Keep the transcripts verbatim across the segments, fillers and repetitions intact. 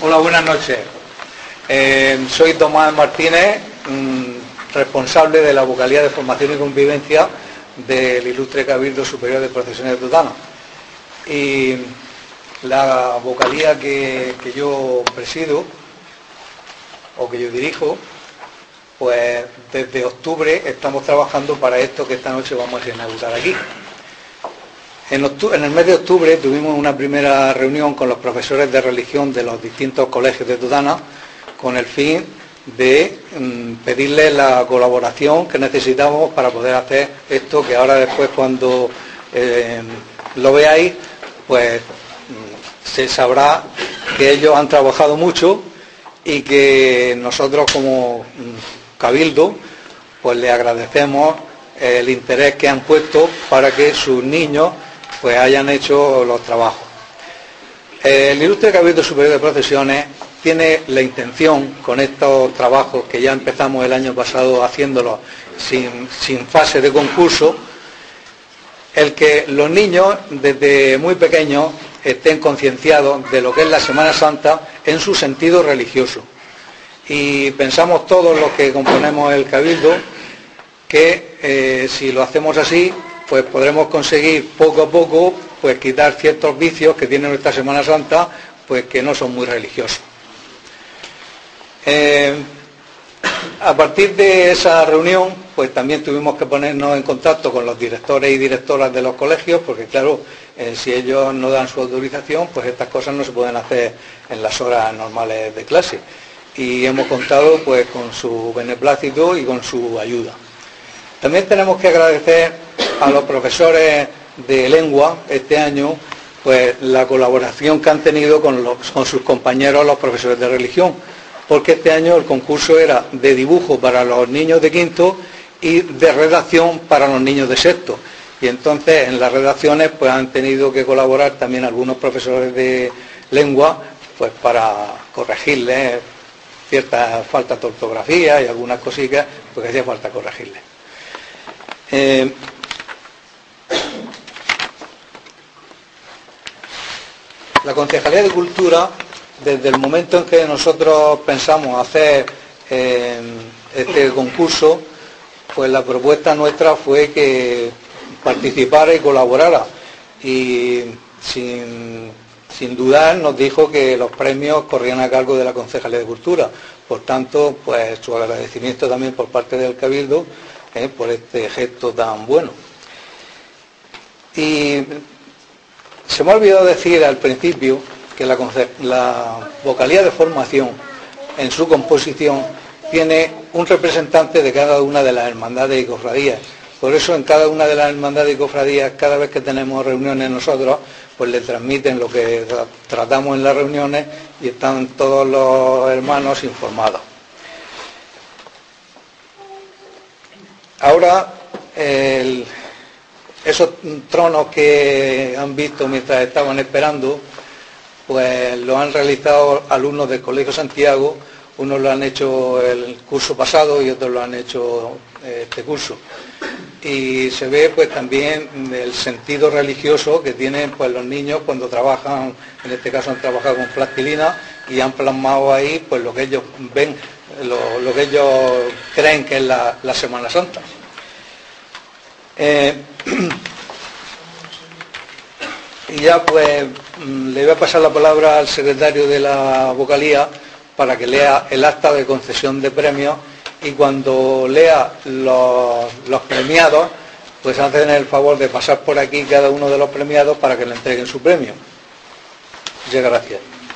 Hola, buenas noches. Eh, soy Tomás Martínez, mmm, responsable de la vocalía de Formación y Convivencia del Ilustre Cabildo Superior de Procesiones de Totana. Y la vocalía que, que yo presido, o que yo dirijo, pues desde octubre estamos trabajando para esto que esta noche vamos a inaugurar aquí. En, octubre, en el mes de octubre tuvimos una primera reunión con los profesores de religión de los distintos colegios de Totana con el fin de mmm, pedirles la colaboración que necesitamos para poder hacer esto, que ahora después cuando eh, lo veáis, pues mmm, se sabrá que ellos han trabajado mucho y que nosotros como mmm, Cabildo pues le agradecemos el interés que han puesto para que sus niños pues hayan hecho los trabajos. El Ilustre Cabildo Superior de Procesiones tiene la intención, con estos trabajos que ya empezamos el año pasado haciéndolos sin, sin fase de concurso, el que los niños desde muy pequeños estén concienciados de lo que es la Semana Santa en su sentido religioso. Y pensamos todos los que componemos el Cabildo que eh, si lo hacemos así, pues podremos conseguir poco a poco pues quitar ciertos vicios que tiene nuestra Semana Santa, pues que no son muy religiosos. Eh, a partir de esa reunión, pues también tuvimos que ponernos en contacto con los directores y directoras de los colegios, porque claro, eh, si ellos no dan su autorización, pues estas cosas no se pueden hacer en las horas normales de clase. Y hemos contado pues con su beneplácito y con su ayuda. También tenemos que agradecer a los profesores de lengua este año pues la colaboración que han tenido con, los, con sus compañeros los profesores de religión, porque este año el concurso era de dibujo para los niños de quinto y de redacción para los niños de sexto, y entonces en las redacciones pues han tenido que colaborar también algunos profesores de lengua pues para corregirles ciertas faltas de ortografía y algunas cositas porque hacía falta corregirles. Eh, la Concejalía de Cultura, desde el momento en que nosotros pensamos hacer eh, este concurso, pues la propuesta nuestra fue que participara y colaborara, y sin, sin dudar nos dijo que los premios corrían a cargo de la Concejalía de Cultura. Por tanto, pues su agradecimiento también por parte del Cabildo eh, por este gesto tan bueno. Y se me ha olvidado decir al principio que la, la vocalía de formación en su composición tiene un representante de cada una de las hermandades y cofradías. Por eso en cada una de las hermandades y cofradías, cada vez que tenemos reuniones nosotros, pues le transmiten lo que tratamos en las reuniones y están todos los hermanos informados. Ahora, el, esos tronos que han visto mientras estaban esperando, pues lo han realizado alumnos del Colegio Santiago. Unos lo han hecho el curso pasado y otros lo han hecho este curso. Y se ve pues también el sentido religioso que tienen pues los niños cuando trabajan, en este caso han trabajado con plastilina y han plasmado ahí pues lo que ellos ven, lo, lo que ellos creen que es la, la Semana Santa. Eh, y ya pues le voy a pasar la palabra al secretario de la vocalía para que lea el acta de concesión de premios, y cuando lea los, los premiados pues hacen el favor de pasar por aquí cada uno de los premiados para que le entreguen su premio. Muchas gracias.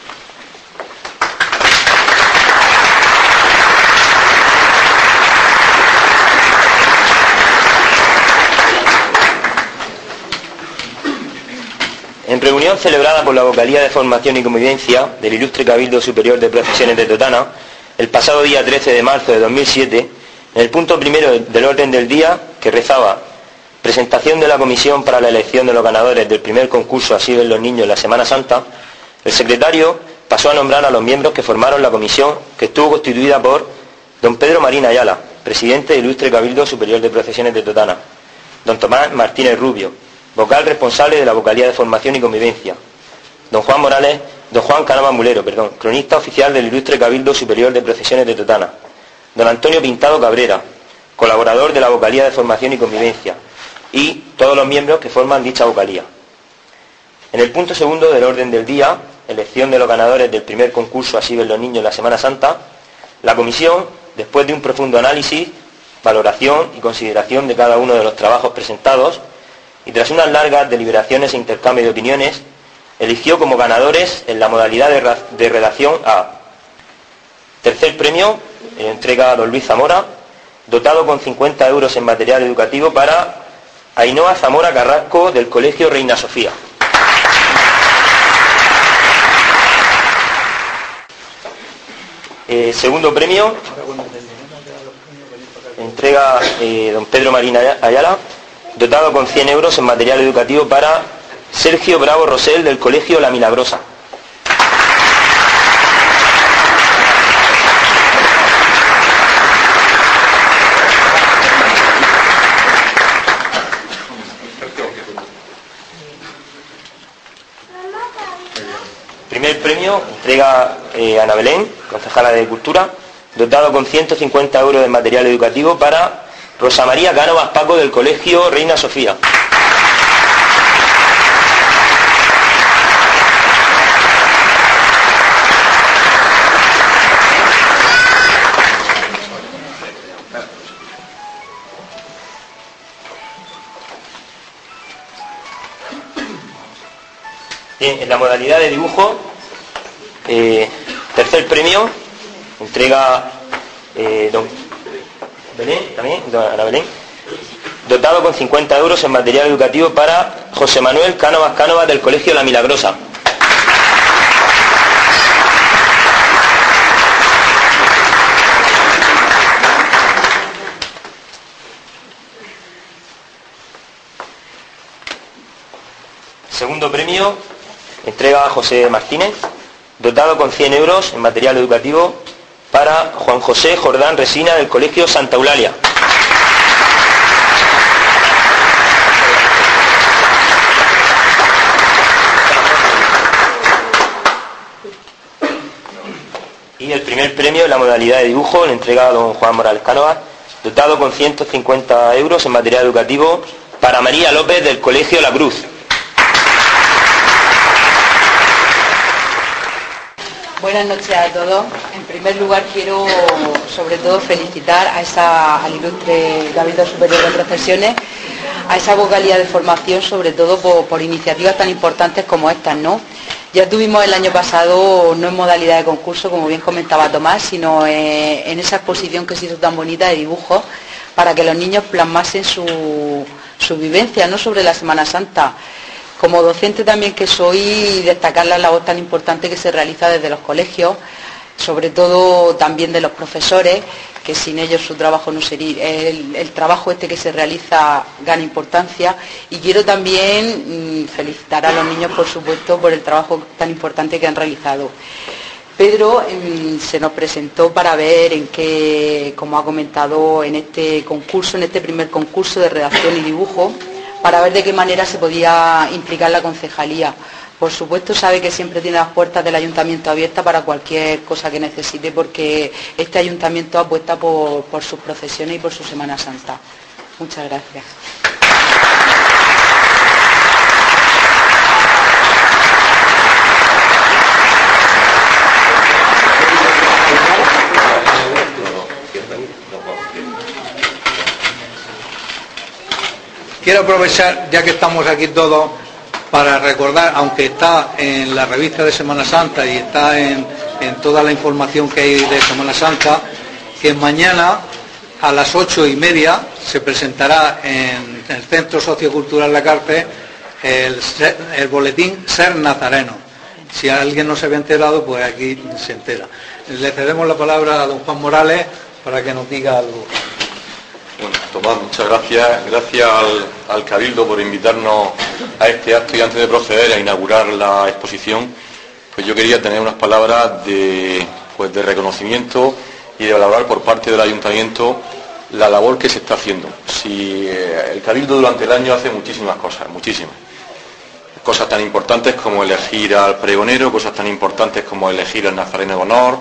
En reunión celebrada por la Vocalía de Formación y Convivencia del Ilustre Cabildo Superior de Procesiones de Totana, el pasado día trece de marzo de dos mil siete, en el punto primero del orden del día, que rezaba presentación de la comisión para la elección de los ganadores del primer concurso Así ven los niños en la Semana Santa, el secretario pasó a nombrar a los miembros que formaron la comisión, que estuvo constituida por don Pedro Marín Ayala, presidente del Ilustre Cabildo Superior de Procesiones de Totana, don Tomás Martínez Rubio, vocal responsable de la Vocalía de Formación y Convivencia, don Juan Morales, don Juan Cánovas Mulero, perdón, cronista oficial del Ilustre Cabildo Superior de Procesiones de Totana, don Antonio Pintado Cabrera, colaborador de la Vocalía de Formación y Convivencia, y todos los miembros que forman dicha vocalía. En el punto segundo del orden del día, elección de los ganadores del primer concurso Así ven los niños en la Semana Santa, la comisión, después de un profundo análisis, valoración y consideración de cada uno de los trabajos presentados, y tras unas largas deliberaciones e intercambio de opiniones, eligió como ganadores en la modalidad de, de redacción a tercer premio, en entrega a don Luis Zamora, dotado con cincuenta euros en material educativo para Ainhoa Zamora Carrasco del Colegio Reina Sofía. Eh, segundo premio, entrega eh, don Pedro Marín Ayala, dotado con cien euros en material educativo para Sergio Bravo Rosell del Colegio La Milagrosa. Primer premio, entrega eh, Ana Belén, concejala de Cultura, dotado con ciento cincuenta euros de material educativo para Rosa María Cánovas Paco del Colegio Reina Sofía. Bien, en la modalidad de dibujo, eh, tercer premio, entrega eh, don Belén, también, don Ana Belén, dotado con cincuenta euros en material educativo para José Manuel Cánovas Cánovas del Colegio La Milagrosa. Segundo premio, entrega a José Martínez, dotado con cien euros en material educativo para Juan José Jordán Resina del Colegio Santa Eulalia. Y el primer premio en la modalidad de dibujo le entrega a don Juan Morales Cánovas, dotado con ciento cincuenta euros en material educativo para María López del Colegio La Cruz. Buenas noches a todos. En primer lugar quiero sobre todo felicitar a esa, al ilustre Cabildo Superior de Procesiones, a esa vocalía de formación, sobre todo por, por iniciativas tan importantes como estas, ¿no? Ya tuvimos el año pasado, no en modalidad de concurso, como bien comentaba Tomás, sino en, en esa exposición que se hizo tan bonita de dibujos, para que los niños plasmasen su, su vivencia, ¿no?, sobre la Semana Santa. Como docente también que soy, destacar la labor tan importante que se realiza desde los colegios, sobre todo también de los profesores, que sin ellos su trabajo no sería, el, el trabajo este que se realiza gana importancia. Y quiero también mmm, felicitar a los niños, por supuesto, por el trabajo tan importante que han realizado. Pedro mmm, se nos presentó para ver en qué, como ha comentado, en este concurso, en este primer concurso de redacción y dibujo, para ver de qué manera se podía implicar la concejalía. Por supuesto sabe que siempre tiene las puertas del ayuntamiento abiertas para cualquier cosa que necesite, porque este ayuntamiento apuesta por, por sus procesiones y por su Semana Santa. Muchas gracias. Quiero aprovechar, ya que estamos aquí todos, para recordar, aunque está en la revista de Semana Santa y está en, en toda la información que hay de Semana Santa, que mañana a las ocho y media se presentará en el Centro Sociocultural La Carpe el, el boletín Ser Nazareno. Si alguien no se había enterado, pues aquí se entera. Le cedemos la palabra a don Juan Morales para que nos diga algo. Bueno, Tomás, muchas gracias. Gracias al, al Cabildo por invitarnos a este acto, y antes de proceder a inaugurar la exposición, pues yo quería tener unas palabras de, pues de reconocimiento y de valorar por parte del Ayuntamiento la labor que se está haciendo. Si eh, el Cabildo durante el año hace muchísimas cosas, muchísimas. cosas tan importantes como elegir al pregonero, cosas tan importantes como elegir al nazareno de honor,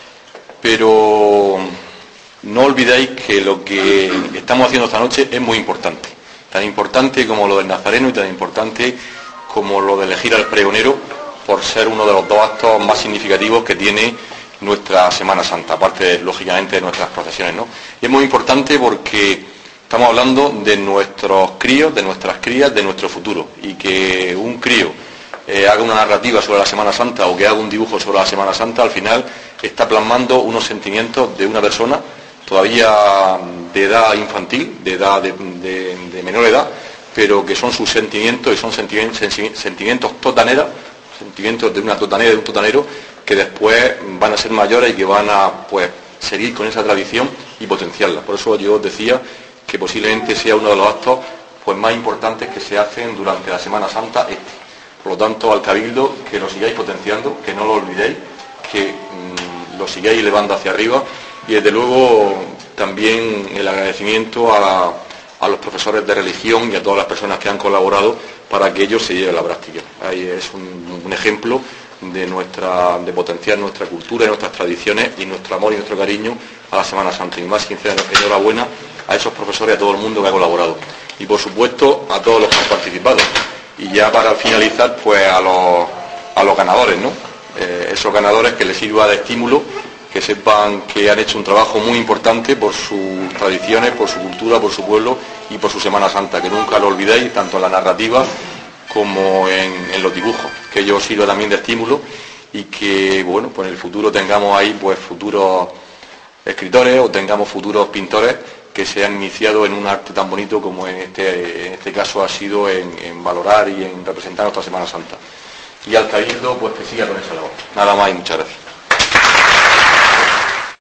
pero no olvidéis que lo que estamos haciendo esta noche es muy importante, tan importante como lo del nazareno y tan importante como lo de elegir al pregonero, por ser uno de los dos actos más significativos que tiene nuestra Semana Santa, aparte lógicamente de nuestras procesiones, ¿no? Y es muy importante porque estamos hablando de nuestros críos, de nuestras crías, de nuestro futuro, y que un crío eh, haga una narrativa sobre la Semana Santa o que haga un dibujo sobre la Semana Santa, al final está plasmando unos sentimientos de una persona todavía de edad infantil, de edad de, de, de menor edad, pero que son sus sentimientos y son sentimientos, sentimientos totaneras, sentimientos de una totanera, de un totanero, que después van a ser mayores y que van a pues seguir con esa tradición y potenciarla. Por eso yo os decía que posiblemente sea uno de los actos pues más importantes que se hacen durante la Semana Santa este. Por lo tanto, al Cabildo, que lo sigáis potenciando, que no lo olvidéis, que mmm, lo sigáis elevando hacia arriba, y desde luego también el agradecimiento a, la, a los profesores de religión y a todas las personas que han colaborado para que ello se lleve a la práctica. Ahí es un, un ejemplo de nuestra de potenciar nuestra cultura y nuestras tradiciones y nuestro amor y nuestro cariño a la Semana Santa. Y más sincera enhorabuena a esos profesores y a todo el mundo que ha colaborado. Y por supuesto a todos los que han participado. Y ya para finalizar, pues a los, a los ganadores, ¿no? Eh, esos ganadores que les sirva de estímulo, que sepan que han hecho un trabajo muy importante por sus tradiciones, por su cultura, por su pueblo y por su Semana Santa, que nunca lo olvidéis, tanto en la narrativa como en, en los dibujos, que ello sirva también de estímulo y que, bueno, pues en el futuro tengamos ahí pues futuros escritores o tengamos futuros pintores que se han iniciado en un arte tan bonito como en este, en este caso ha sido en, en valorar y en representar nuestra Semana Santa. Y al Cabildo, pues que siga con esa labor. Nada más y muchas gracias.